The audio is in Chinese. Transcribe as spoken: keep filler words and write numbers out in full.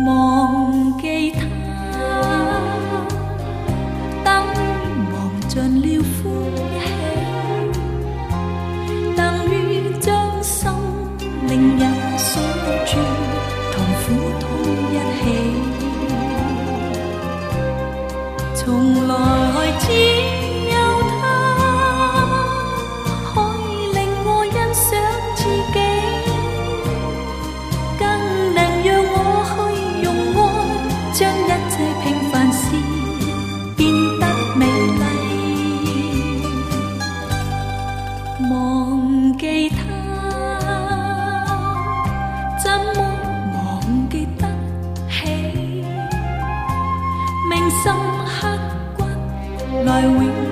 忘記他，等忘盡了歡喜，等於將心靈也鎖住，同苦痛一起。從來只有他可以令我欣賞自己，更能讓我去用愛將一切平凡事變得美麗。忘記他，怎麼忘記得起？銘心刻骨來永